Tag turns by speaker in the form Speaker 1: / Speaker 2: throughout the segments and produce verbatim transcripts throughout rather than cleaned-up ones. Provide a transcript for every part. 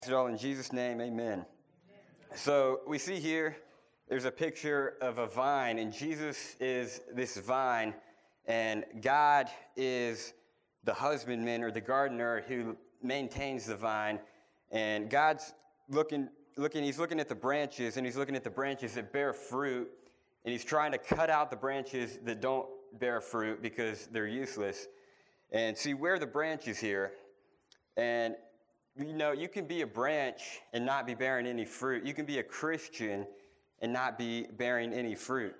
Speaker 1: It all in Jesus' name, amen. So we see here, there's a picture of a vine, and Jesus is this vine, and God is the husbandman or the gardener who maintains the vine, and God's looking, looking, he's looking at the branches, and he's looking at the branches that bear fruit, and he's trying to cut out the branches that don't bear fruit because they're useless. And see, we're the branches here, and you know, you can be a branch and not be bearing any fruit. You can be a Christian and not be bearing any fruit.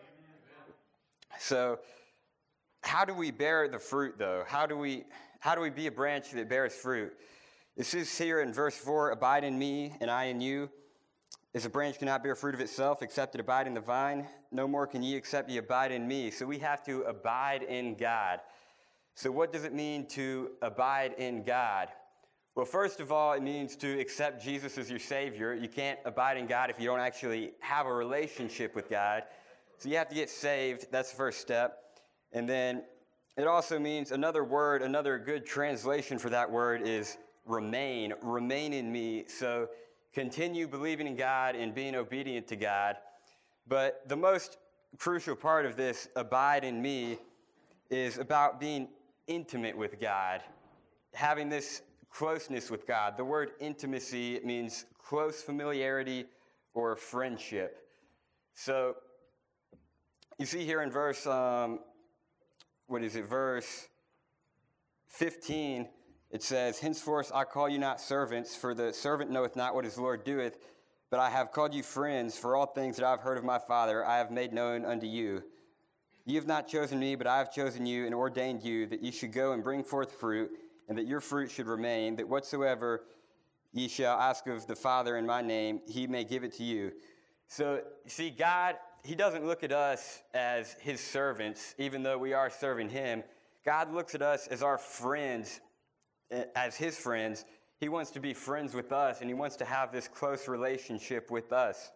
Speaker 1: So, how do we bear the fruit, though? How do we how do we be a branch that bears fruit? It says here in verse four, "Abide in me, and I in you. As a branch cannot bear fruit of itself, except it abide in the vine, no more can ye except ye abide in me." So we have to abide in God. So what does it mean to abide in God? Well, first of all, it means to accept Jesus as your Savior. You can't abide in God if you don't actually have a relationship with God. So you have to get saved. That's the first step. And then it also means another word, another good translation for that word is remain. Remain in me. So continue believing in God and being obedient to God. But the most crucial part of this, abide in me, is about being intimate with God, having this closeness with God. The word intimacy, it means close familiarity or friendship. So you see here in verse, um, what is it, verse fifteen, it says, "Henceforth I call you not servants, for the servant knoweth not what his Lord doeth, but I have called you friends, for all things that I have heard of my Father I have made known unto you. Ye have not chosen me, but I have chosen you and ordained you, that ye should go and bring forth fruit, and that your fruit should remain, that whatsoever ye shall ask of the Father in my name, he may give it to you." So, see, God, he doesn't look at us as his servants, even though we are serving him. God looks at us as our friends, as his friends. He wants to be friends with us, and he wants to have this close relationship with us.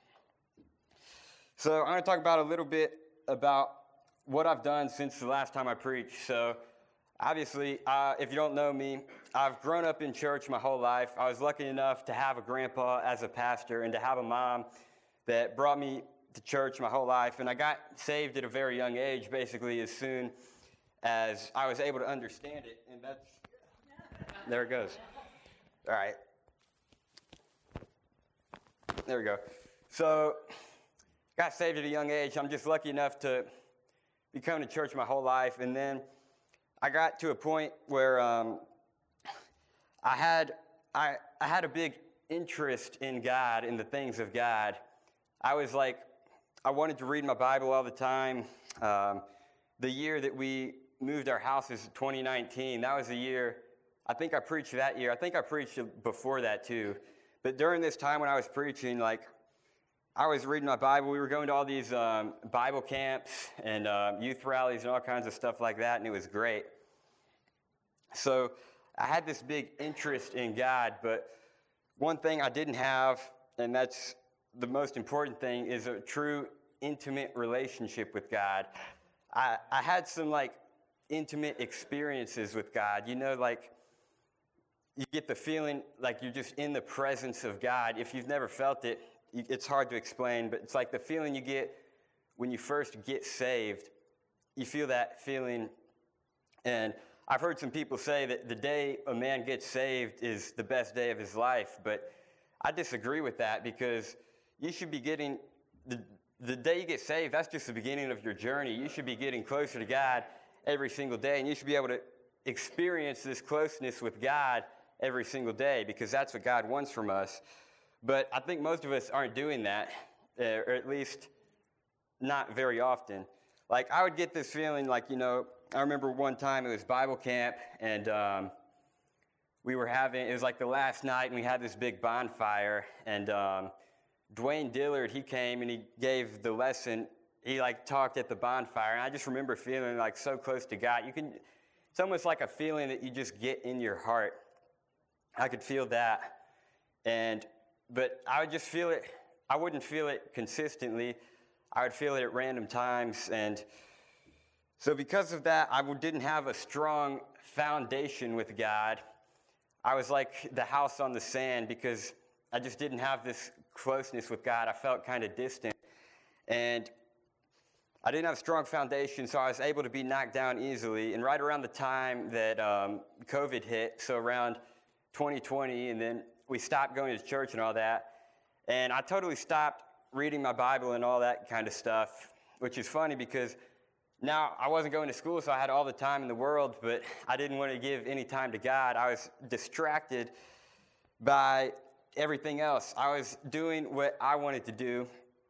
Speaker 1: So, I'm going to talk about a little bit about what I've done since the last time I preached. So, obviously, uh, if you don't know me, I've grown up in church my whole life. I was lucky enough to have a grandpa as a pastor and to have a mom that brought me to church my whole life. And I got saved at a very young age, basically as soon as I was able to understand it. And that's, there it goes. All right. There we go. So, got saved at a young age. I'm just lucky enough to be coming to church my whole life. And then I got to a point where um, I had I, I had a big interest in God, in the things of God. I was like, I wanted to read my Bible all the time. Um, the year that we moved our houses, twenty nineteen, that was the year, I think I preached that year. I think I preached before that too. But during this time when I was preaching, like, I was reading my Bible. We were going to all these um, Bible camps and uh, youth rallies and all kinds of stuff like that, and it was great. So I had this big interest in God, but one thing I didn't have, and that's the most important thing, is a true intimate relationship with God. I, I had some, like, intimate experiences with God. You know, like, you get the feeling like you're just in the presence of God. If you've never felt it, it's hard to explain, but it's like the feeling you get when you first get saved. You feel that feeling, and I've heard some people say that the day a man gets saved is the best day of his life, but I disagree with that, because you should be getting, the, the day you get saved, that's just the beginning of your journey. You should be getting closer to God every single day, and you should be able to experience this closeness with God every single day, because that's what God wants from us. But I think most of us aren't doing that, or at least not very often. Like, I would get this feeling like, you know, I remember one time it was Bible camp, and um, we were having, it was like the last night, and we had this big bonfire, and um, Dwayne Dillard, he came, and he gave the lesson. He, like, talked at the bonfire, and I just remember feeling, like, so close to God. You can, it's almost like a feeling that you just get in your heart. I could feel that, and but I would just feel it. I wouldn't feel it consistently. I would feel it at random times. And so because of that, I didn't have a strong foundation with God. I was like the house on the sand because I just didn't have this closeness with God. I felt kind of distant. And I didn't have a strong foundation, so I was able to be knocked down easily. And right around the time that um, COVID hit, so around twenty twenty, and then we stopped going to church and all that. And I totally stopped reading my Bible and all that kind of stuff, which is funny because now I wasn't going to school, so I had all the time in the world, but I didn't want to give any time to God. I was distracted by everything else. I was doing what I wanted to do.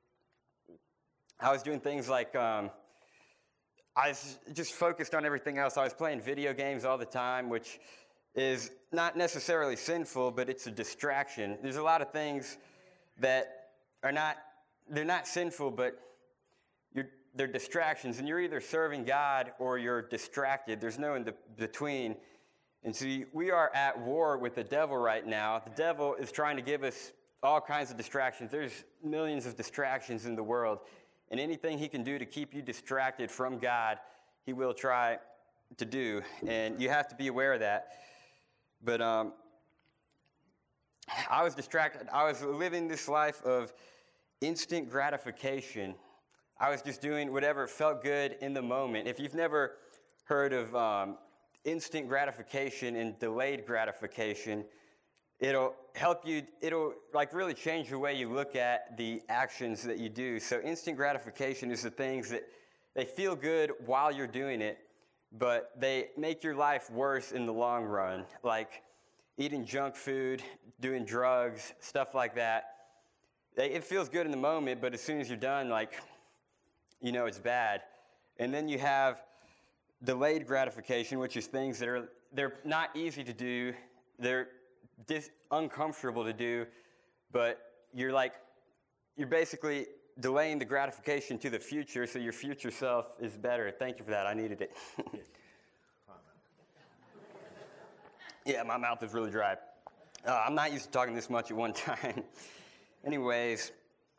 Speaker 1: I was doing things like, um, I was just focused on everything else. I was playing video games all the time, which is not necessarily sinful, but it's a distraction. There's a lot of things that are not, they're not sinful, but you're, they're distractions. And you're either serving God or you're distracted. There's no in the between. And so we are at war with the devil right now. The devil is trying to give us all kinds of distractions. There's millions of distractions in the world. And anything he can do to keep you distracted from God, he will try to do. And you have to be aware of that. But um, I was distracted. I was living this life of instant gratification. I was just doing whatever felt good in the moment. If you've never heard of um, instant gratification and delayed gratification, it'll help you, it'll like really change the way you look at the actions that you do. So instant gratification is the things that they feel good while you're doing it, but they make your life worse in the long run, like eating junk food, doing drugs, stuff like that. They, it feels good in the moment, but as soon as you're done, like, you know it's bad. And then you have delayed gratification, which is things that are, they're not easy to do, they're dis- uncomfortable to do, but you're like, you're basically delaying the gratification to the future, so your future self is better. Thank you for that. I needed it. Yeah, my mouth is really dry. Uh, I'm not used to talking this much at one time. Anyways,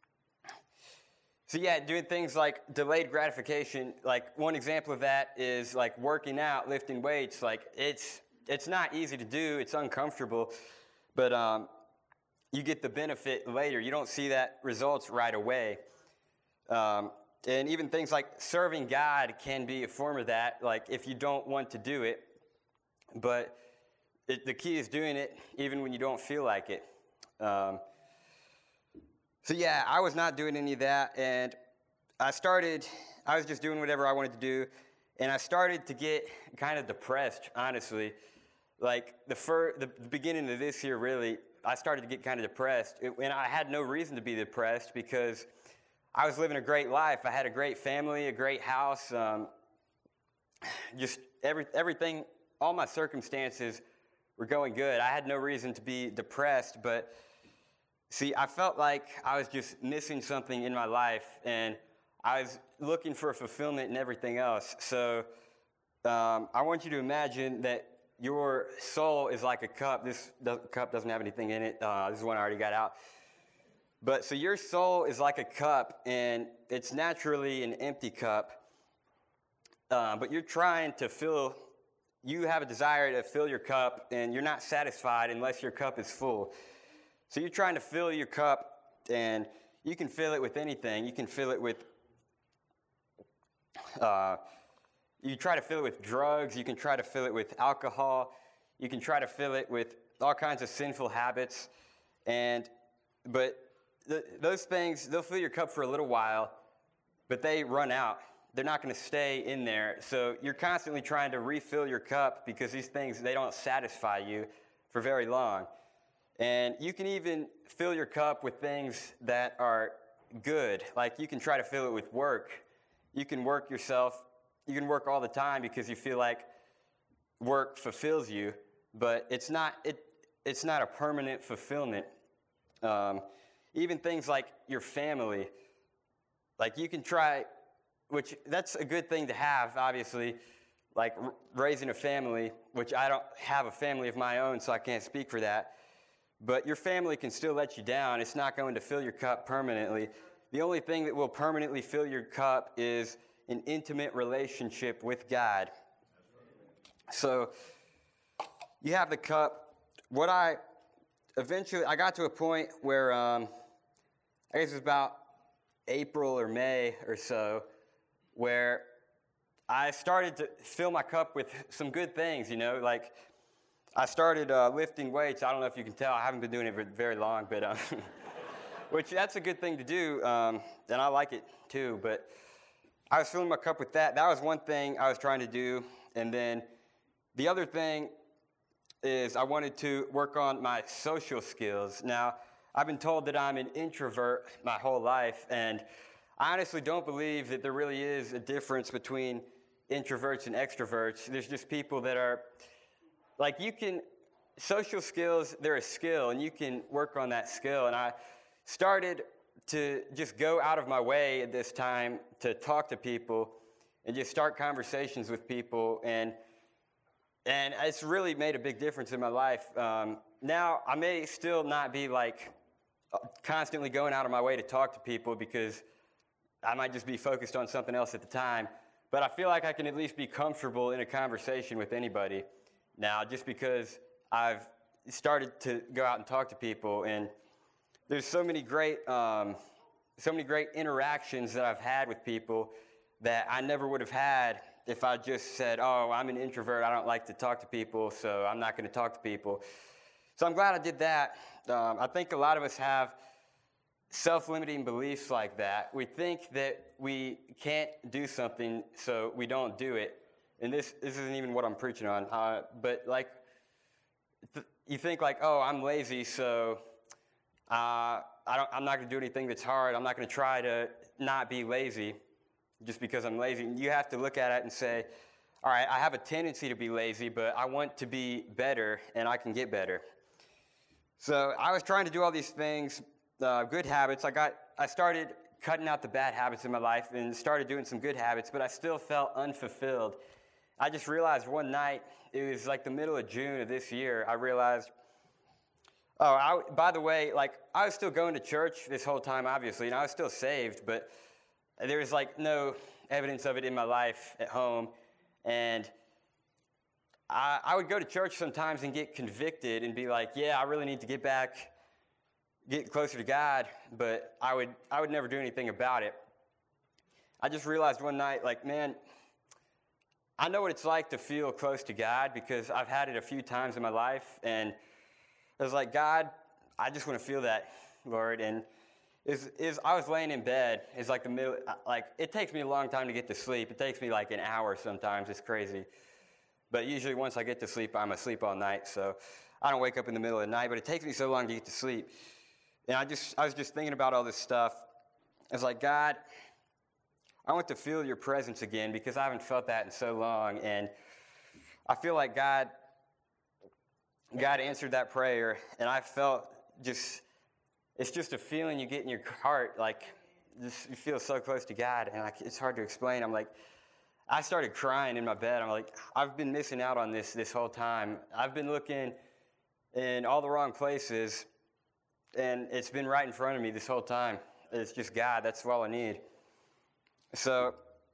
Speaker 1: so yeah, doing things like delayed gratification, like one example of that is like working out, lifting weights. Like it's it's not easy to do, it's uncomfortable, but um, you get the benefit later. You don't see that results right away. Um, and even things like serving God can be a form of that, like if you don't want to do it. But it, the key is doing it even when you don't feel like it. Um, so yeah, I was not doing any of that, and I started, I was just doing whatever I wanted to do, and I started to get kind of depressed, honestly. Like the, fir- the, the beginning of this year, really, I started to get kind of depressed, it, and I had no reason to be depressed because I was living a great life. I had a great family, a great house, um, just every, everything, all my circumstances were going good. I had no reason to be depressed, but see, I felt like I was just missing something in my life, and I was looking for fulfillment in everything else. So um, I want you to imagine that your soul is like a cup. This do- cup doesn't have anything in it. Uh, this is one I already got out. But so your soul is like a cup, and it's naturally an empty cup. Uh, but you're trying to fill, you have a desire to fill your cup, and you're not satisfied unless your cup is full. So you're trying to fill your cup, and you can fill it with anything. You can fill it with, uh, you try to fill it with drugs. You can try to fill it with alcohol. You can try to fill it with all kinds of sinful habits. And, but th- those things, they'll fill your cup for a little while, but they run out. They're not going to stay in there. So you're constantly trying to refill your cup because these things, they don't satisfy you for very long. And you can even fill your cup with things that are good. Like you can try to fill it with work. You can work yourself. You can work all the time because you feel like work fulfills you, but it's not, it, it's not a permanent fulfillment. Um, even things like your family. Like you can try, which that's a good thing to have, obviously, like r- raising a family, which I don't have a family of my own, so I can't speak for that. But your family can still let you down. It's not going to fill your cup permanently. The only thing that will permanently fill your cup is an intimate relationship with God. So you have the cup what I eventually, I got to a point where, um, I guess it was about April or May or so, where I started to fill my cup with some good things, you know, like I started uh, lifting weights. I don't know if you can tell, I haven't been doing it for very long, but um, which that's a good thing to do, um, and I like it too, but I was filling my cup with that. That was one thing I was trying to do, and then the other thing is I wanted to work on my social skills. Now, I've been told that I'm an introvert my whole life, and I honestly don't believe that there really is a difference between introverts and extroverts. There's just people that are, like you can, social skills, they're a skill, and you can work on that skill. And I started to just go out of my way at this time to talk to people and just start conversations with people, and and it's really made a big difference in my life. Um, now, I may still not be like constantly going out of my way to talk to people because I might just be focused on something else at the time, but I feel like I can at least be comfortable in a conversation with anybody now just because I've started to go out and talk to people, and there's so many great um, so many great interactions that I've had with people that I never would have had if I just said, oh, I'm an introvert, I don't like to talk to people, so I'm not going to talk to people. So I'm glad I did that. Um, I think a lot of us have self-limiting beliefs like that. We think that we can't do something, so we don't do it. And this, this isn't even what I'm preaching on. Uh, but like, th- you think like, oh, I'm lazy, so uh, I don't, I'm not going to do anything that's hard. I'm not going to try to not be lazy just because I'm lazy. And you have to look at it and say, all right, I have a tendency to be lazy, but I want to be better, and I can get better. So I was trying to do all these things, uh, good habits. I got, I started cutting out the bad habits in my life and started doing some good habits, but I still felt unfulfilled. I just realized one night, it was like the middle of June of this year, I realized, oh, I, by the way, like I was still going to church this whole time, obviously, and I was still saved, but there was like no evidence of it in my life at home. And I, I would go to church sometimes and get convicted and be like, yeah, I really need to get back, get closer to God, but I would I would never do anything about it. I just realized one night, like, man, I know what it's like to feel close to God because I've had it a few times in my life, and I was like, God, I just want to feel that, Lord. And is is I was laying in bed. It's like the middle, like it takes me a long time to get to sleep. It takes me like an hour sometimes. It's crazy. But usually once I get to sleep, I'm asleep all night. So I don't wake up in the middle of the night, but it takes me so long to get to sleep. And I just I was just thinking about all this stuff. I was like, God, I want to feel your presence again because I haven't felt that in so long. And I feel like God, God answered that prayer, and I felt just, it's just a feeling you get in your heart, like just you feel so close to God, and like, it's hard to explain. I'm like, I started crying in my bed. I'm like, I've been missing out on this this whole time. I've been looking in all the wrong places, and it's been right in front of me this whole time. It's just God. That's all I need. So,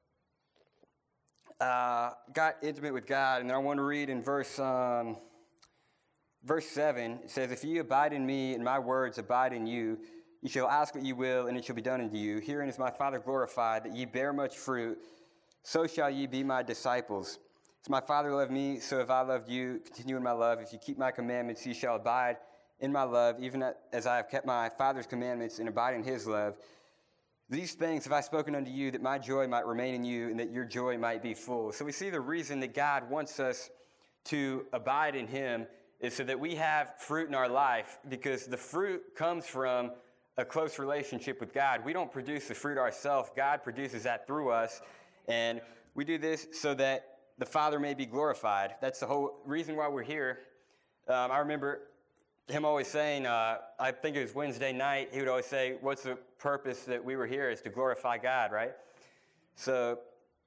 Speaker 1: uh, got intimate with God, and then I want to read in verse um, verse seven. It says, "If ye abide in me, and my words abide in you, ye shall ask what ye will, and it shall be done unto you. Herein is my Father glorified, that ye bear much fruit. So shall ye be my disciples. As my Father loved me, so have I loved you. Continue in my love. If you keep my commandments, ye shall abide in my love, even as I have kept my Father's commandments and abide in his love. These things have I spoken unto you, that my joy might remain in you, and that your joy might be full." So we see the reason that God wants us to abide in him is so that we have fruit in our life, because the fruit comes from a close relationship with God. We don't produce the fruit ourselves. God produces that through us, and we do this so that the Father may be glorified. That's the whole reason why we're here. Um, I remember him always saying, uh, I think it was Wednesday night, he would always say, what's the purpose that we were here is to glorify God, right? So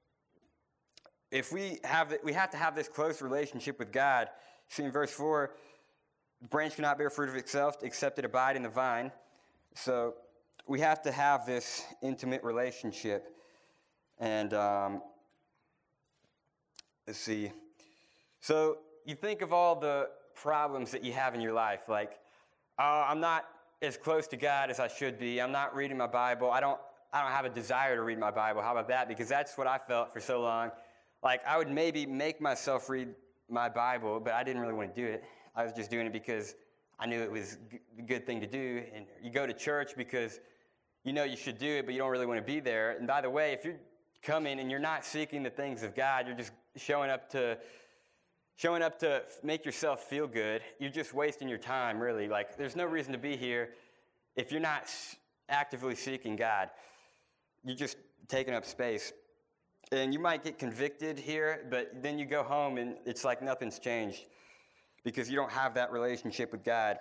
Speaker 1: if we have, the, we have to have this close relationship with God. See in verse four, the branch cannot bear fruit of itself except it abide in the vine. So we have to have this intimate relationship. And um, let's see. So you think of all the problems that you have in your life. Like, oh, I'm not as close to God as I should be. I'm not reading my Bible. I don't, I don't have a desire to read my Bible. How about that? Because that's what I felt for so long. Like, I would maybe make myself read my Bible, but I didn't really want to do it. I was just doing it because I knew it was a good thing to do. And you go to church because you know you should do it, but you don't really want to be there. And by the way, if you're coming and you're not seeking the things of God, you're just showing up to showing up to make yourself feel good. You're just wasting your time, really. Like, there's no reason to be here if you're not actively seeking God. You're just taking up space. And you might get convicted here, but then you go home and it's like nothing's changed because you don't have that relationship with God.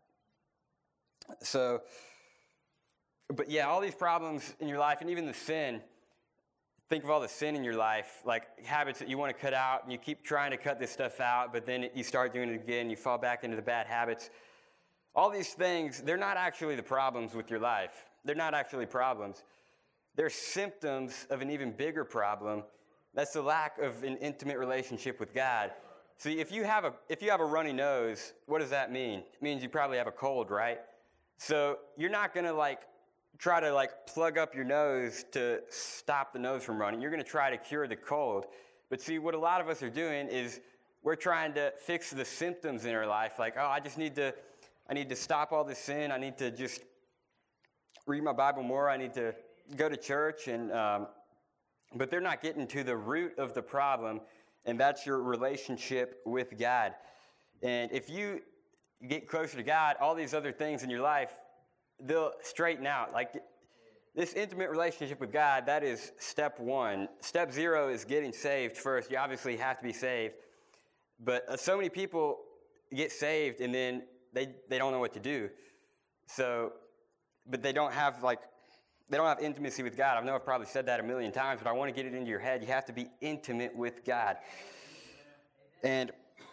Speaker 1: So, but yeah, all these problems in your life and even the sin, think of all the sin in your life, like habits that you want to cut out, and you keep trying to cut this stuff out, but then you start doing it again, you fall back into the bad habits. All these things, they're not actually the problems with your life. They're not actually problems. They're symptoms of an even bigger problem. That's the lack of an intimate relationship with God. See, if you have a if you have a runny nose, what does that mean? It means you probably have a cold, right? So you're not going to like try to like plug up your nose to stop the nose from running. You're going to try to cure the cold. But see, what a lot of us are doing is we're trying to fix the symptoms in our life. Like, oh, I just need to, I need to stop all this sin. I need to just read my Bible more. I need to go to church. And um, but they're not getting to the root of the problem, and that's your relationship with God. And if you get closer to God, all these other things in your life, they'll straighten out. Like this intimate relationship with God, that is step one. Step zero is getting saved first. You obviously have to be saved. But uh, so many people get saved and then they, they don't know what to do. So, but they don't have like, they don't have intimacy with God. I know I've probably said that a million times, but I want to get it into your head. You have to be intimate with God. And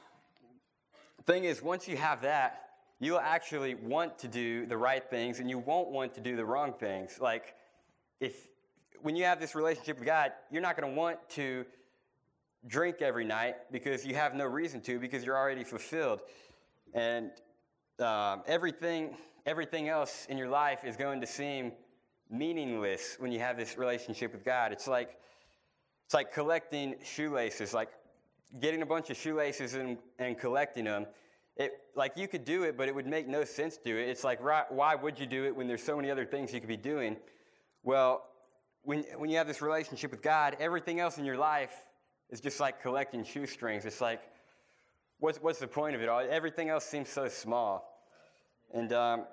Speaker 1: the thing is, once you have that, you'll actually want to do the right things and you won't want to do the wrong things. Like, if when you have this relationship with God, you're not going to want to drink every night because you have no reason to, because you're already fulfilled. And um, everything, everything else in your life is going to seem meaningless when you have this relationship with God. It's like, it's like collecting shoelaces, like getting a bunch of shoelaces and, and collecting them. It, like you could do it, but it would make no sense to do it. It's like, right, why would you do it when there's so many other things you could be doing? Well, when when you have this relationship with God, everything else in your life is just like collecting shoestrings. It's like, what's what's the point of it all? Everything else seems so small. And um,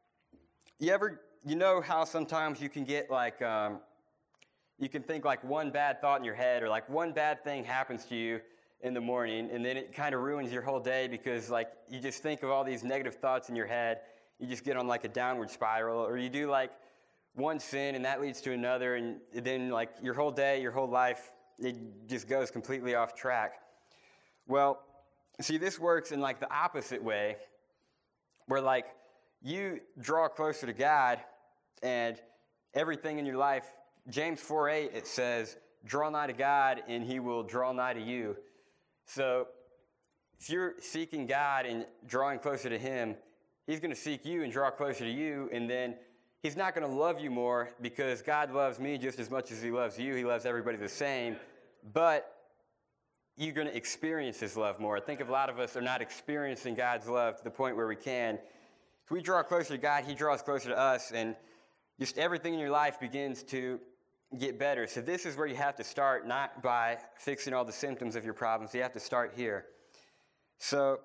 Speaker 1: you ever, you know how sometimes you can get like, um, you can think like one bad thought in your head, or like one bad thing happens to you in the morning, and then it kind of ruins your whole day because like you just think of all these negative thoughts in your head. You just get on like a downward spiral, or you do like one sin and that leads to another, and then like your whole day, your whole life, it just goes completely off track. Well, see, this works in like the opposite way, where like you draw closer to God and everything in your life, James four eight, it says, draw nigh to God and he will draw nigh to you. So if you're seeking God and drawing closer to him, he's going to seek you and draw closer to you, and then he's not going to love you more because God loves me just as much as he loves you. He loves everybody the same, but you're going to experience his love more. I think a lot of us are not experiencing God's love to the point where we can. If we draw closer to God, he draws closer to us, and just everything in your life begins to get better. So this is where you have to start, not by fixing all the symptoms of your problems. You have to start here. So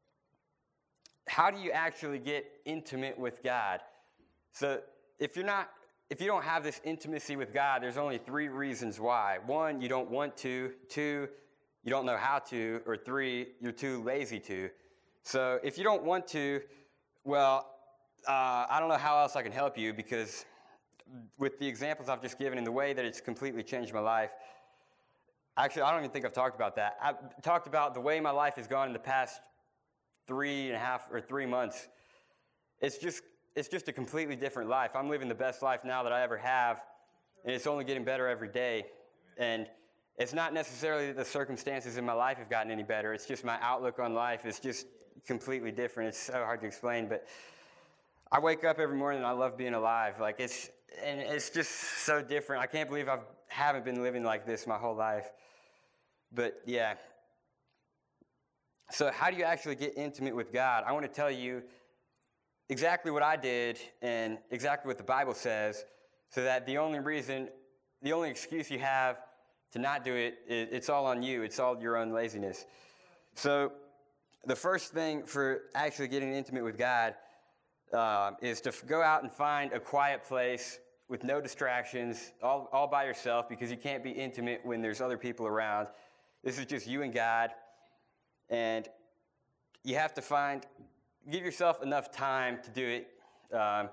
Speaker 1: how do you actually get intimate with God? So if you're not, if you don't have this intimacy with God, there's only three reasons why. One, you don't want to. Two, you don't know how to. Or three, you're too lazy to. So if you don't want to, well, uh, I don't know how else I can help you, because with the examples I've just given and the way that it's completely changed my life, actually, I don't even think I've talked about that. I've talked about the way my life has gone in the past three and a half or three months. It's just, it's just a completely different life. I'm living the best life now that I ever have, and it's only getting better every day. And it's not necessarily that the circumstances in my life have gotten any better. It's just my outlook on life is just completely different. It's so hard to explain, but I wake up every morning and I love being alive. Like it's, and it's just so different. I can't believe I haven't been living like this my whole life. But yeah. So how do you actually get intimate with God? I want to tell you exactly what I did and exactly what the Bible says, so that the only reason, the only excuse you have to not do it, it it's all on you. It's all your own laziness. So the first thing for actually getting intimate with God uh, is to f- go out and find a quiet place with no distractions, all, all by yourself, because you can't be intimate when there's other people around. This is just you and God. And you have to find, give yourself enough time to do it. Um,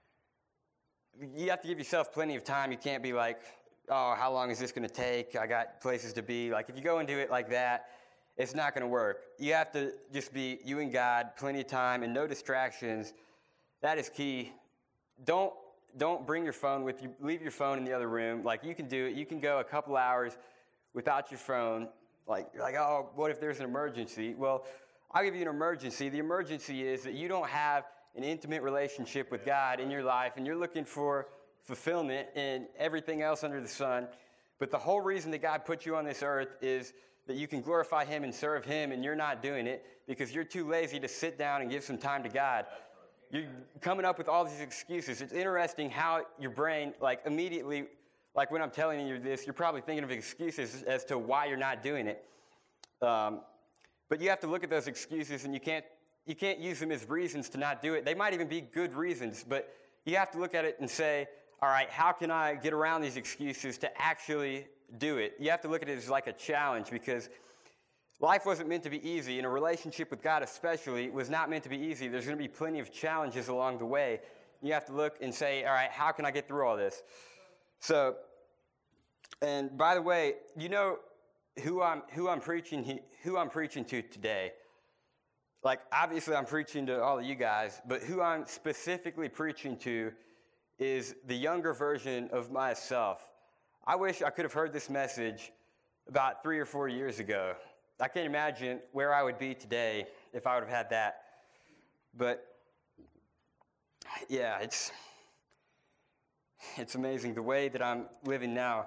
Speaker 1: you have to give yourself plenty of time. You can't be like, oh, how long is this going to take? I got places to be. Like, if you go and do it like that, it's not going to work. You have to just be you and God, plenty of time, and no distractions. That is key. Don't don't bring your phone with you. Leave your phone in the other room. Like, you can do it. You can go a couple hours without your phone. Like, you're like, oh, what if there's an emergency? Well, I'll give you an emergency. The emergency is that you don't have an intimate relationship with God in your life, and you're looking for fulfillment in everything else under the sun. But the whole reason that God put you on this earth is that you can glorify Him and serve Him, and you're not doing it because you're too lazy to sit down and give some time to God. You're coming up with all these excuses. It's interesting how your brain, like, immediately, like when I'm telling you this, you're probably thinking of excuses as to why you're not doing it. Um, but you have to look at those excuses, and you can't you can't use them as reasons to not do it. They might even be good reasons, but you have to look at it and say, all right, how can I get around these excuses to actually do it? You have to look at it as like a challenge, because life wasn't meant to be easy, and a relationship with God especially was not meant to be easy. There's going to be plenty of challenges along the way. You have to look and say, all right, how can I get through all this? So, and by the way, you know who I'm who I'm preaching who I'm preaching to today. Like, obviously I'm preaching to all of you guys, but who I'm specifically preaching to is the younger version of myself. I wish I could have heard this message about three or four years ago. I can't imagine where I would be today if I would have had that. But yeah, it's it's amazing the way that I'm living now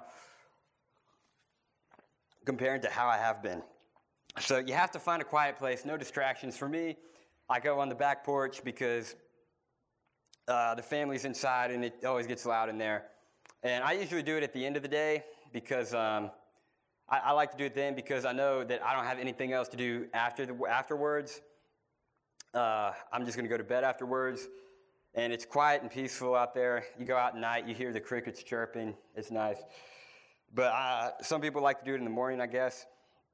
Speaker 1: compared to how I have been. So you have to find a quiet place, no distractions. For me, I go on the back porch because uh, the family's inside and it always gets loud in there. And I usually do it at the end of the day because um, I, I like to do it then because I know that I don't have anything else to do after the, afterwards. Uh, I'm just going to go to bed afterwards. And it's quiet and peaceful out there. You go out at night, you hear the crickets chirping. It's nice. But uh, some people like to do it in the morning, I guess.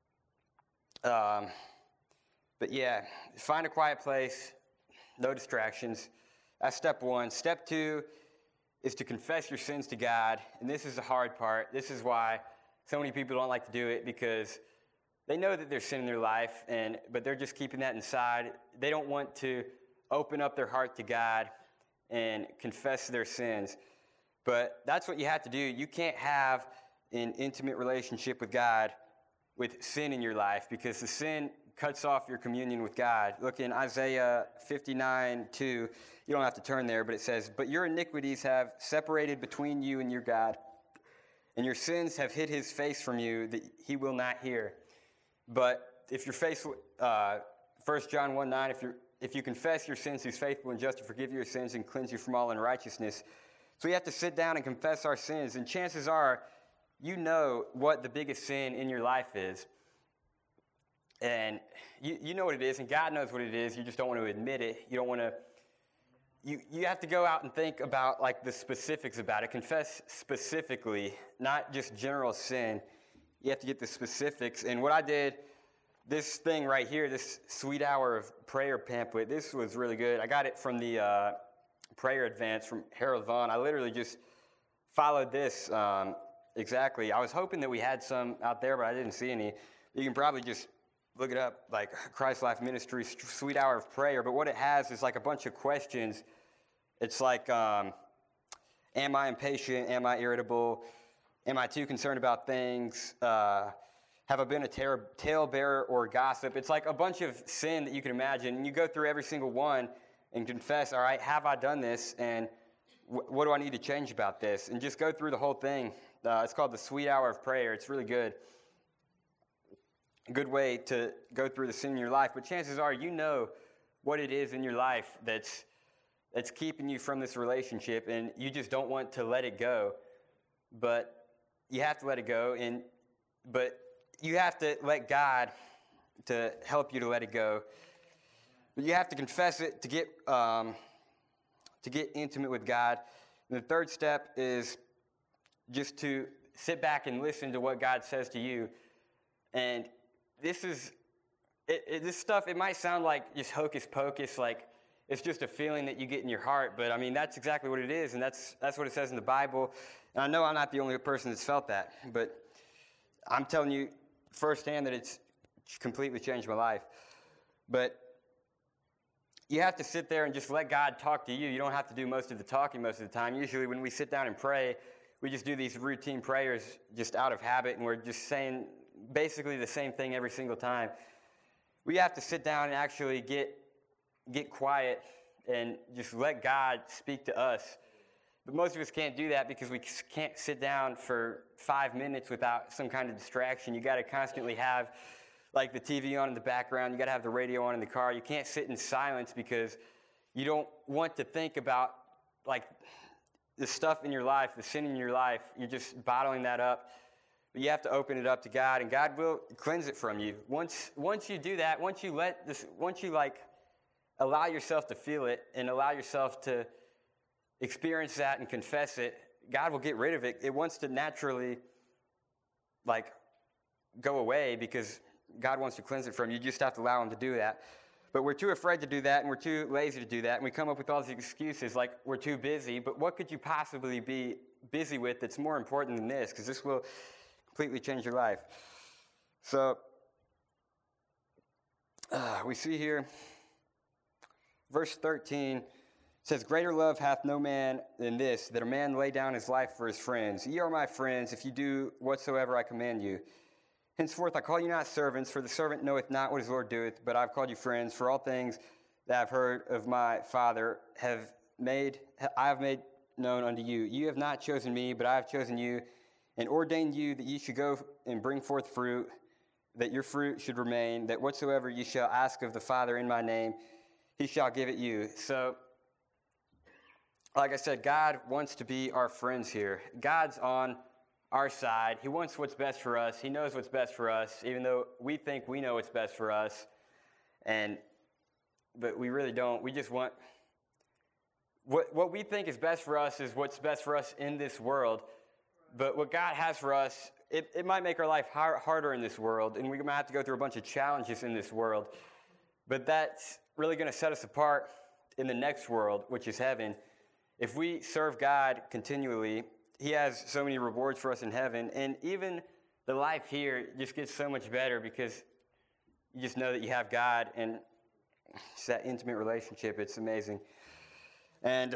Speaker 1: Um, but yeah, find a quiet place, no distractions. That's step one. Step two is to confess your sins to God. And this is the hard part. This is why so many people don't like to do it, because they know that there's sin in their life, and but they're just keeping that inside. They don't want to open up their heart to God and confess their sins. But that's what you have to do. You can't have an intimate relationship with God with sin in your life, because the sin cuts off your communion with God. Look in Isaiah fifty-nine two. You don't have to turn there, but it says, "But your iniquities have separated between you and your God, and your sins have hid his face from you, that he will not hear." But if your face, uh, First John one nine, if you if you confess your sins, he's faithful and just to forgive your sins and cleanse you from all unrighteousness. So we have to sit down and confess our sins, and chances are, you know what the biggest sin in your life is. And you, you know what it is, and God knows what it is. You just don't want to admit it. You don't want to, you, you have to go out and think about like the specifics about it. Confess specifically, not just general sin. You have to get the specifics. And what I did, this thing right here, this Sweet Hour of Prayer pamphlet, this was really good. I got it from the uh, Prayer Advance from Harold Vaughn. I literally just followed this um, exactly. I was hoping that we had some out there, but I didn't see any. You can probably just look it up, like Christ Life Ministry, Sweet Hour of Prayer. But what it has is like a bunch of questions. It's like, um, am I impatient? Am I irritable? Am I too concerned about things? Uh, Have I been a tar- talebearer or a gossip? It's like a bunch of sin that you can imagine. And you go through every single one and confess, all right, have I done this? And wh- what do I need to change about this? And just go through the whole thing. Uh, it's called the Sweet Hour of Prayer. It's really good. A good way to go through the sin in your life. But chances are you know what it is in your life that's that's keeping you from this relationship, and you just don't want to let it go. But you have to let it go, and but you have to let God to help you to let it go. But you have to confess it to get um, to get intimate with God. And the third step is just to sit back and listen to what God says to you. And this is it, it, this stuff. It might sound like just hocus pocus, like it's just a feeling that you get in your heart. But I mean, that's exactly what it is, and that's that's what it says in the Bible. And I know I'm not the only person that's felt that, but I'm telling you firsthand that it's completely changed my life. But you have to sit there and just let God talk to you. You don't have to do most of the talking most of the time. Usually when we sit down and pray, we just do these routine prayers just out of habit, and we're just saying basically the same thing every single time. We have to sit down and actually get get quiet and just let God speak to us. But most of us can't do that because we can't sit down for five minutes without some kind of distraction. You got to constantly have like the T V on in the background. You got to have the radio on in the car. You can't sit in silence because you don't want to think about like the stuff in your life, the sin in your life. You're just bottling that up. But you have to open it up to God, and God will cleanse it from you. Once once you do that, once you let this, once you like allow yourself to feel it and allow yourself to experience that and confess it, God will get rid of it. It wants to naturally like go away because God wants to cleanse it from you. You just have to allow him to do that. But we're too afraid to do that, and we're too lazy to do that, and we come up with all these excuses like we're too busy. But what could you possibly be busy with that's more important than this? Because this will completely change your life. So uh, we see here, verse thirteen says, "Greater love hath no man than this, that a man lay down his life for his friends. Ye are my friends, if you do whatsoever I command you. Henceforth I call you not servants, for the servant knoweth not what his Lord doeth, but I have called you friends. For all things that I have heard of my Father have made I have made known unto you. You have not chosen me, but I have chosen you, and ordained you that ye should go and bring forth fruit, that your fruit should remain, that whatsoever ye shall ask of the Father in my name, he shall give it you." So, like I said, God wants to be our friends here. God's on our side. He wants what's best for us. He knows what's best for us, even though we think we know what's best for us. And but we really don't. We just want what what we think is best for us is what's best for us in this world. But what God has for us, it, it might make our life hard, harder in this world, and we might have to go through a bunch of challenges in this world. But that's really going to set us apart in the next world, which is heaven. If we serve God continually, he has so many rewards for us in heaven. And even the life here just gets so much better because you just know that you have God, and it's that intimate relationship. It's amazing. And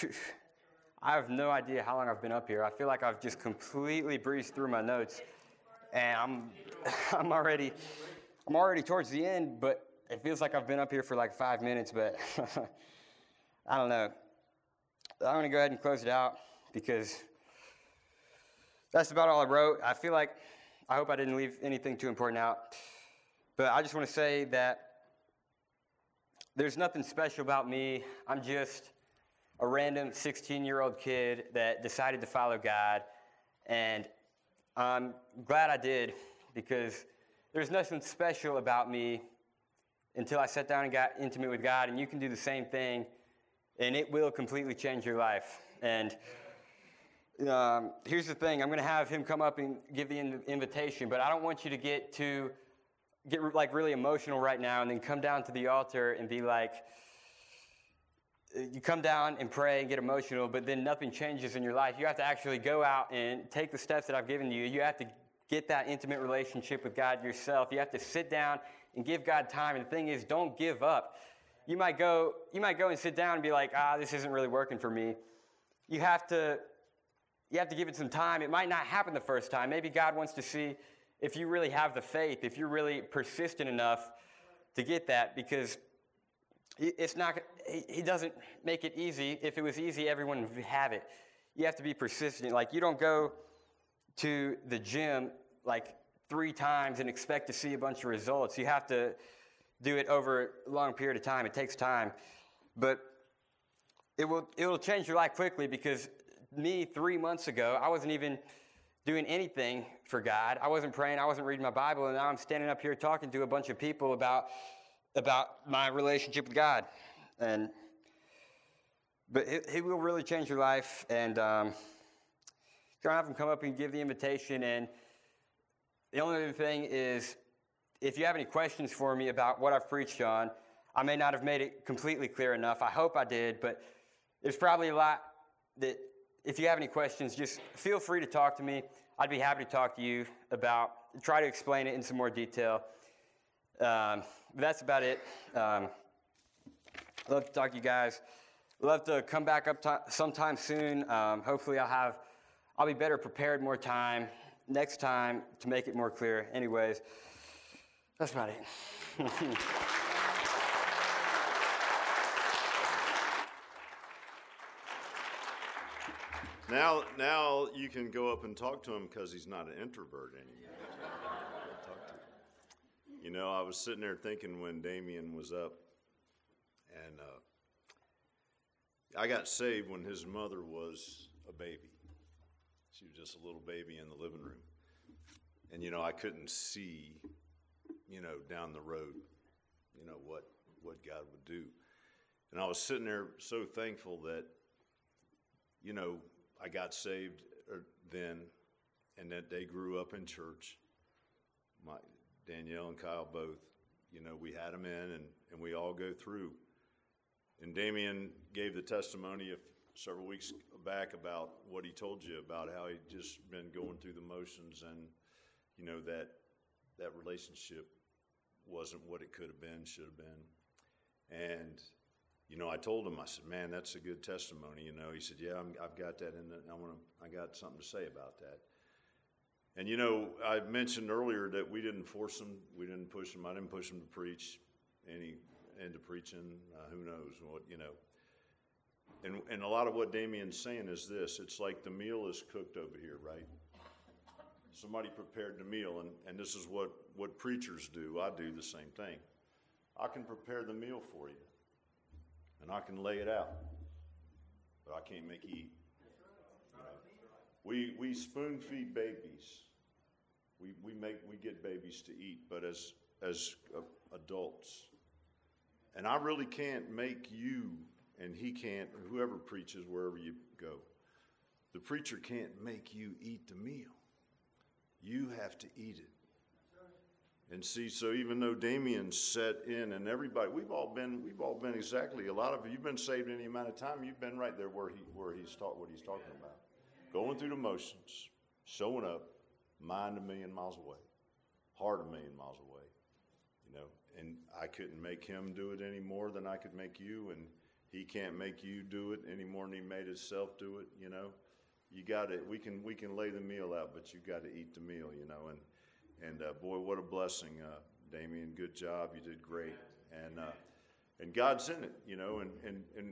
Speaker 1: I have no idea how long I've been up here. I feel like I've just completely breezed through my notes, and I'm I'm already I'm already towards the end, but it feels like I've been up here for like five minutes, but I don't know. I'm going to go ahead and close it out because that's about all I wrote. I feel like, I hope I didn't leave anything too important out. But I just want to say that there's nothing special about me. I'm just a random sixteen-year-old kid that decided to follow God. And I'm glad I did, because there's nothing special about me until I sat down and got intimate with God. And you can do the same thing, and it will completely change your life. And um, here's the thing. I'm going to have him come up and give the in- invitation, but I don't want you to get to get like really emotional right now and then come down to the altar and be like, you come down and pray and get emotional, but then nothing changes in your life. You have to actually go out and take the steps that I've given you. You have to get that intimate relationship with God yourself. You have to sit down and give God time. And the thing is, don't give up. You might go, you might go and sit down and be like, ah, this isn't really working for me. You have to, you have to give it some time. It might not happen the first time. Maybe God wants to see if you really have the faith, if you're really persistent enough to get that, because it's not, he, he doesn't make it easy. If it was easy, everyone would have it. You have to be persistent. Like, you don't go to the gym like three times and expect to see a bunch of results. You have to do it over a long period of time. It takes time. But it will it will change your life quickly, because me, three months ago, I wasn't even doing anything for God. I wasn't praying. I wasn't reading my Bible. And now I'm standing up here talking to a bunch of people about, about my relationship with God. And But it, it will really change your life. And um, you're going to have them come up and give the invitation. And the only other thing is, if you have any questions for me about what I've preached on, I may not have made it completely clear enough. I hope I did, but there's probably a lot that, if you have any questions, just feel free to talk to me. I'd be happy to talk to you about, try to explain it in some more detail. Um, but that's about it. Um, I'd love to talk to you guys. I'd love to come back up to, sometime soon. Um, hopefully I'll have, I'll be better prepared more time next time to make it more clear. Anyways, that's about it.
Speaker 2: Now, now you can go up and talk to him, because he's not an introvert anymore. Talk to him. You know, I was sitting there thinking when Damien was up, and uh, I got saved when his mother was a baby. She was just a little baby in the living room. And, you know, I couldn't see, you know, down the road, you know, what, what God would do. And I was sitting there so thankful that, you know, I got saved then, and that they grew up in church. My Danielle and Kyle both, you know, we had them in, and, and we all go through. And Damien gave the testimony of several weeks back about what he told you about how he'd just been going through the motions, and, you know, that that relationship wasn't what it could have been, should have been. And you know, I told him, I said, man, that's a good testimony. You know, he said, yeah, I'm, I've got that in it. I want to, I got something to say about that. And, you know, I mentioned earlier that we didn't force him. We didn't push him. I didn't push him to preach any into preaching. Uh, who knows what, you know. And, and a lot of what Damien's saying is this. It's like the meal is cooked over here, right? Somebody prepared the meal, and, and this is what, what preachers do. I do the same thing. I can prepare the meal for you. And I can lay it out, but I can't make you eat. You know, we we spoon feed babies. We we make we get babies to eat, but as as uh, adults, and I really can't make you, and he can't. Whoever preaches wherever you go, the preacher can't make you eat the meal. You have to eat it. And see, so even though Damien's set in, and everybody, we've all been, we've all been exactly, a lot of you, you've been saved any amount of time, you've been right there where he, where he's taught, what he's talking about. Going through the motions, showing up, mind a million miles away, heart a million miles away, you know. And I couldn't make him do it any more than I could make you, and he can't make you do it any more than he made himself do it, you know. You got to, we can, we can lay the meal out, but you got to eat the meal, you know. And And uh, boy, what a blessing, uh, Damien. Good job. You did great. And uh, and God's in it, you know. And and and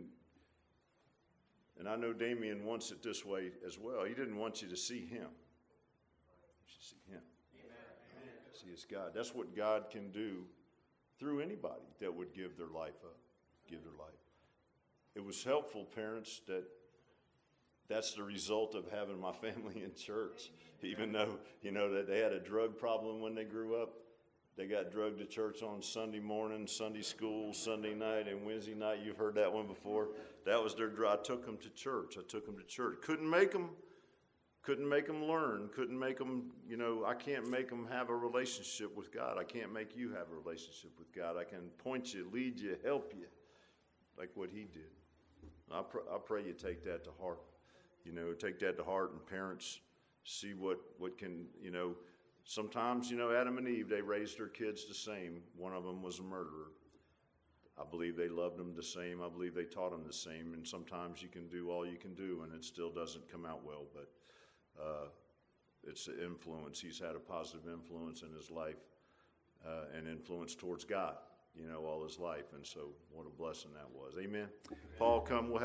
Speaker 2: and I know Damien wants it this way as well. He didn't want you to see him. You should see him. Amen. See, it's God. That's what God can do through anybody that would give their life up, give their life. It was helpful, parents, that that's the result of having my family in church. Even though, you know, that they had a drug problem when they grew up, they got drugged to church on Sunday morning, Sunday school, Sunday night, and Wednesday night. You've heard that one before. That was their drug. I took them to church. I took them to church. Couldn't make them, couldn't make them learn. Couldn't make them, you know, I can't make them have a relationship with God. I can't make you have a relationship with God. I can point you, lead you, help you, like what he did. I, pr- I pray you take that to heart. You know, take that to heart, and parents see what, what can, you know, sometimes, you know, Adam and Eve, they raised their kids the same. One of them was a murderer. I believe they loved them the same. I believe they taught them the same. And sometimes you can do all you can do, and it still doesn't come out well. But uh, it's an influence. He's had a positive influence in his life uh, and influence towards God, you know, all his life. And so what a blessing that was. Amen. Paul, come. We'll have